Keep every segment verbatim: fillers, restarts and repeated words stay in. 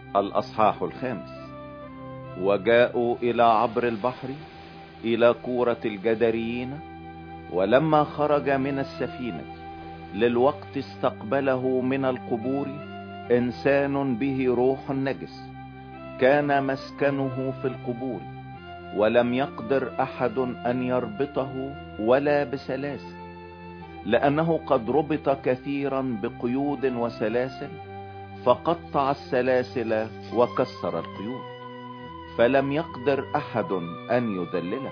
الأصحاح الخامس. وجاءوا إلى عبر البحر إلى كورة الجدريين، ولما خرج من السفينة للوقت استقبله من القبور إنسان به روح نجس، كان مسكنه في القبور، ولم يقدر أحد أن يربطه ولا بسلاسل، لأنه قد ربط كثيرا بقيود وسلاسل، فقطع السلاسل وكسر القيود، فلم يقدر أحد أن يذلله.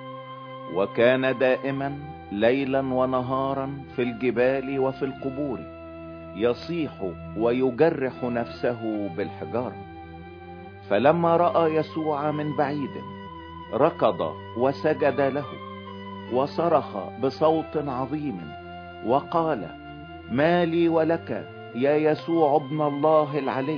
وكان دائما ليلا ونهارا في الجبال وفي القبور، يصيح ويجرح نفسه بالحجارة. فلما رأى يسوع من بعيد ركض وسجد له، وصرخ بصوت عظيم وقال: ما لي ولك يا يسوع ابن الله العلي؟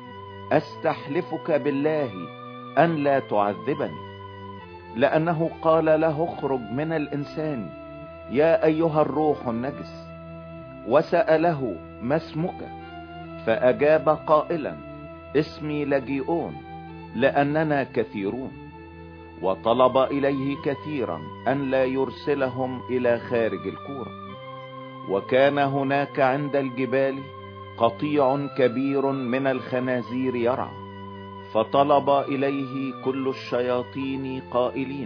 أستحلفك بالله أن لا تعذبني. لأنه قال له: اخرج من الإنسان يا أيها الروح النجس. وسأله: ما اسمك؟ فأجاب قائلا: اسمي لجيئون، لأننا كثيرون. وطلب إليه كثيرا أن لا يرسلهم إلى خارج الكورة. وكان هناك عند الجبال قطيع كبير من الخنازير يرعى، فطلب إليه كل الشياطين قائلين: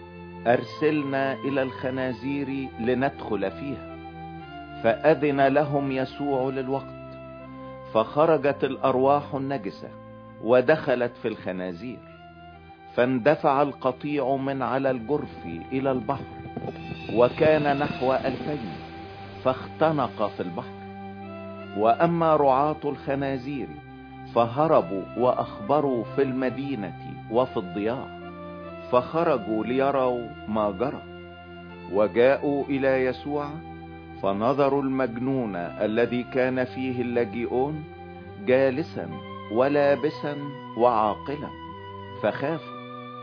أرسلنا إلى الخنازير لندخل فيها. فأذن لهم يسوع للوقت، فخرجت الأرواح النجسة ودخلت في الخنازير، فاندفع القطيع من على الجرف إلى البحر، وكان نحو ألفين، فاختنق في البحر. وأما رعاة الخنازير فهربوا وأخبروا في المدينة وفي الضياع، فخرجوا ليروا ما جرى. وجاءوا إلى يسوع، فنظروا المجنون الذي كان فيه اللجيئون جالسا ولابسا وعاقلا، فخافوا.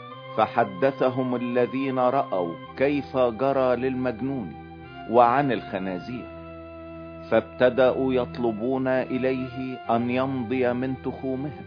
فحدثهم الذين رأوا كيف جرى للمجنون وعن الخنازير، فابتدأوا يطلبون إليه أن يمضي من تخومهم.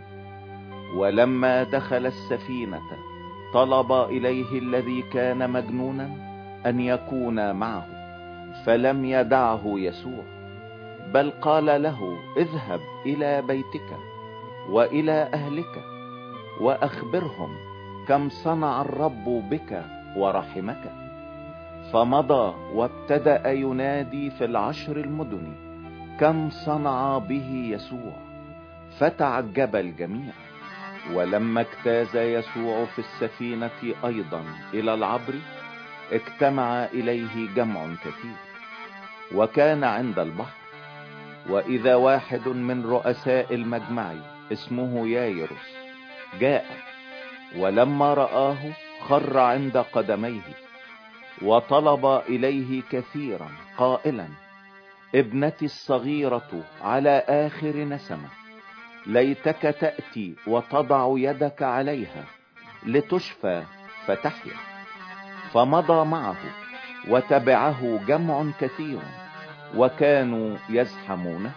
ولما دخل السفينة طلب إليه الذي كان مجنونا أن يكون معه، فلم يدعه يسوع، بل قال له: اذهب إلى بيتك وإلى أهلك وأخبرهم كم صنع الرب بك ورحمك. فمضى وابتدأ ينادي في العشر المدن كم صنع به يسوع، فتعجب الجميع. ولما اجتاز يسوع في السفينة أيضا إلى العبر، اجتمع إليه جمع كثير، وكان عند البحر. وإذا واحد من رؤساء المجمع اسمه يايروس جاء، ولما رآه خر عند قدميه، وطلب إليه كثيرا قائلا: ابنتي الصغيرة على آخر نسمة، ليتك تأتي وتضع يدك عليها لتشفى فتحيا. فمضى معه وتبعه جمع كثير، وكانوا يزحمونه.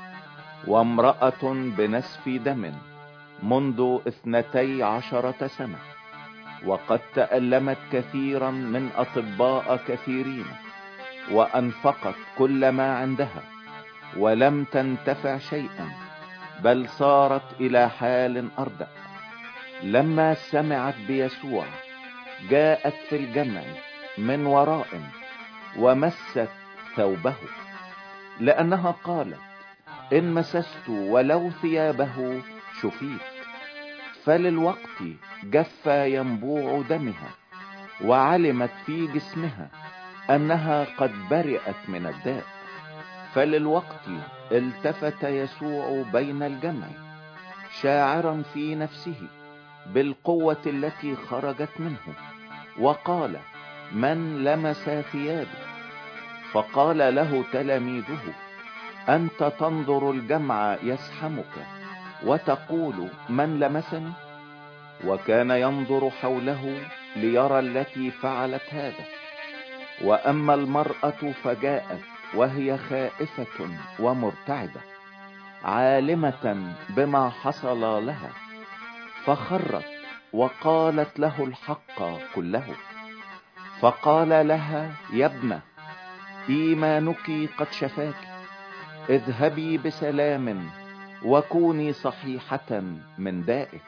وامرأة بنسف دم منذ اثنتي عشرة سنة، وقد تألمت كثيرا من أطباء كثيرين، وأنفقت كل ما عندها ولم تنتفع شيئا، بل صارت إلى حال أردأ. لما سمعت بيسوع جاءت في الجمع من وراء ومست ثوبه، لأنها قالت: إن مسست ولو ثيابه شفيت. فللوقت جف ينبوع دمها، وعلمت في جسمها أنها قد برئت من الداء. فللوقت التفت يسوع بين الجمع، شاعرا في نفسه بالقوة التي خرجت منه، وقال: من لمس ثيابي؟ فقال له تلاميذه: أنت تنظر الجمع يزحمك وتقول: من لمسني؟ وكان ينظر حوله ليرى التي فعلت هذا. وأما المرأة فجاءت وهي خائفة ومرتعدة، عالمة بما حصل لها، فخرت وقالت له الحق كله. فقال لها: يا ابنة، إيمانك قد شفاك، اذهبي بسلام وكوني صحيحة من دائك.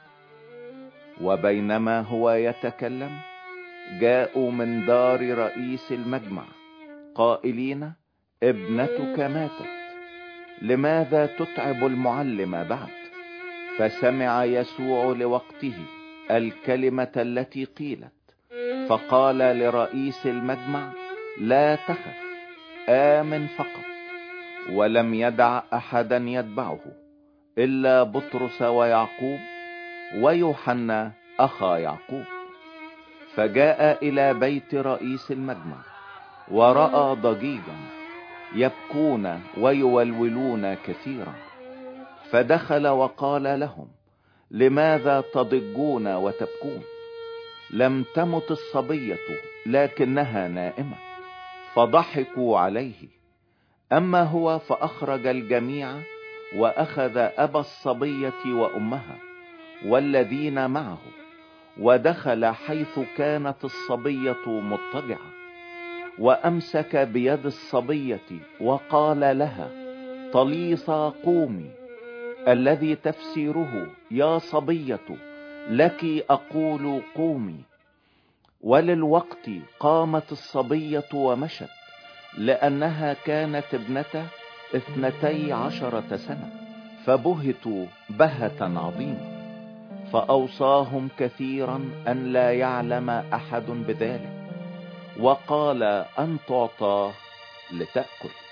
وبينما هو يتكلم، جاءوا من دار رئيس المجمع قائلين: ابنتك ماتت، لماذا تتعب المعلم بعد؟ فسمع يسوع لوقته الكلمة التي قيلت، فقال لرئيس المجمع: لا تخف، آمن فقط. ولم يدع أحدا يتبعه إلا بطرس ويعقوب ويوحنا أخا يعقوب. فجاء إلى بيت رئيس المجمع ورأى ضجيجا يبكون ويولولون كثيرا، فدخل وقال لهم: لماذا تضجون وتبكون؟ لم تمت الصبية لكنها نائمة. فضحكوا عليه. أما هو فأخرج الجميع وأخذ أبا الصبية وأمها والذين معه، ودخل حيث كانت الصبية مضطجعة، وأمسك بيد الصبية وقال لها: طليثا قومي، الذي تفسيره يا صبية لك أقول قومي. وللوقت قامت الصبية ومشت، لأنها كانت ابنة اثنتي عشرة سنة. فبهتوا بهة عظيمة. فأوصاهم كثيرا أن لا يعلم أحد بذلك، وقال أن تعطى لتأكل.